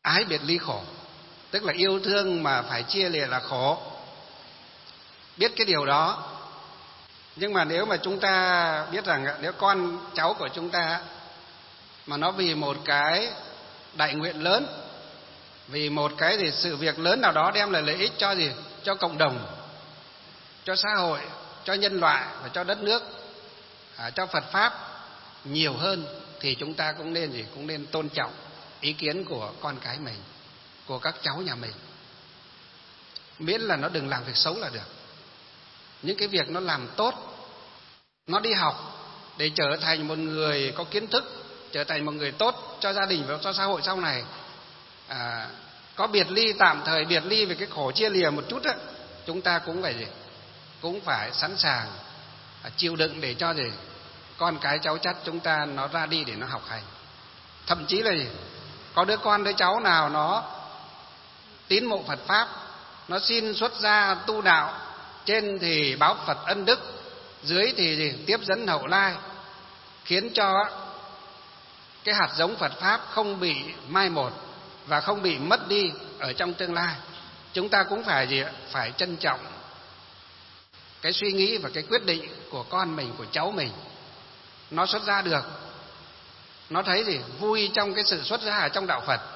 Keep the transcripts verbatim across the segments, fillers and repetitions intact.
ái biệt ly khổ, tức là yêu thương mà phải chia lìa là khổ. Biết cái điều đó, nhưng mà nếu mà chúng ta biết rằng nếu con cháu của chúng ta mà nó vì một cái đại nguyện lớn, vì một cái gì sự việc lớn nào đó đem lại lợi ích cho gì, cho cộng đồng, cho xã hội, cho nhân loại và cho đất nước, à, cho Phật pháp nhiều hơn, thì chúng ta cũng nên gì, cũng nên tôn trọng ý kiến của con cái mình, của các cháu nhà mình, miễn là nó đừng làm việc xấu là được. Những cái việc nó làm tốt, nó đi học để trở thành một người có kiến thức, trở thành một người tốt cho gia đình và cho xã hội sau này. À, có biệt ly tạm thời, biệt ly về cái khổ chia lìa một chút á, chúng ta cũng phải gì, cũng phải sẵn sàng à, chịu đựng để cho gì con cái cháu chắt chúng ta nó ra đi để nó học hành. Thậm chí là gì, có đứa con đứa cháu nào nó tín mộ Phật pháp, nó xin xuất gia tu đạo, trên thì báo Phật ân đức, dưới thì gì, tiếp dẫn hậu lai, khiến cho cái hạt giống Phật pháp không bị mai một và không bị mất đi ở trong tương lai. Chúng ta cũng phải gì, phải trân trọng cái suy nghĩ và cái quyết định của con mình, của cháu mình. Nó xuất gia được, nó thấy gì vui trong cái sự xuất gia ở trong đạo Phật,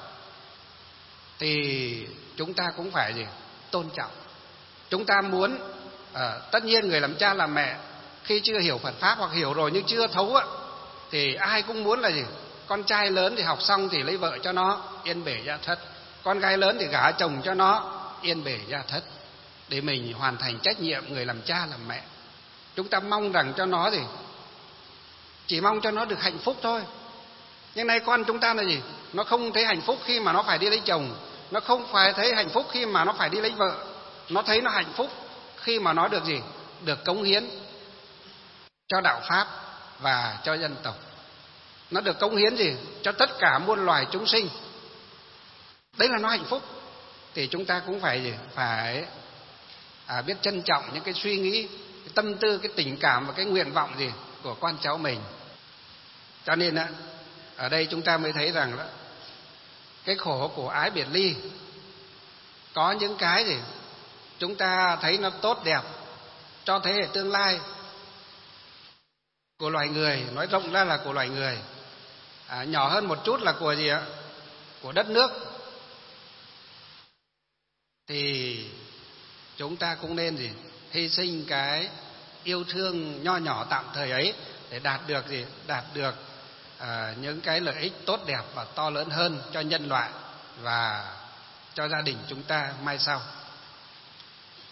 thì chúng ta cũng phải gì, tôn trọng. Chúng ta muốn à, tất nhiên người làm cha làm mẹ khi chưa hiểu Phật pháp hoặc hiểu rồi nhưng chưa thấu á, thì ai cũng muốn là gì, con trai lớn thì học xong thì lấy vợ cho nó yên bề gia thất, con gái lớn thì gả chồng cho nó yên bề gia thất, để mình hoàn thành trách nhiệm người làm cha làm mẹ. Chúng ta mong rằng cho nó gì, chỉ mong cho nó được hạnh phúc thôi. Nhưng nay con chúng ta là gì, nó không thấy hạnh phúc khi mà nó phải đi lấy chồng, nó không phải thấy hạnh phúc khi mà nó phải đi lấy vợ, nó thấy nó hạnh phúc khi mà nó được gì, được cống hiến cho đạo pháp và cho dân tộc. Nó được cống hiến gì, cho tất cả muôn loài chúng sinh. Đấy là nó hạnh phúc. Thì chúng ta cũng phải gì, phải à, biết trân trọng những cái suy nghĩ, cái tâm tư, cái tình cảm và cái nguyện vọng gì của con cháu mình. Cho nên á, ở đây chúng ta mới thấy rằng đó, cái khổ của ái biệt ly, có những cái gì chúng ta thấy nó tốt đẹp cho thế hệ tương lai của loài người, nói rộng ra là của loài người, à, nhỏ hơn một chút là của gì ạ, của đất nước, thì chúng ta cũng nên gì, hy sinh cái yêu thương nho nhỏ tạm thời ấy để đạt được gì, đạt được à, những cái lợi ích tốt đẹp và to lớn hơn cho nhân loại và cho gia đình chúng ta mai sau.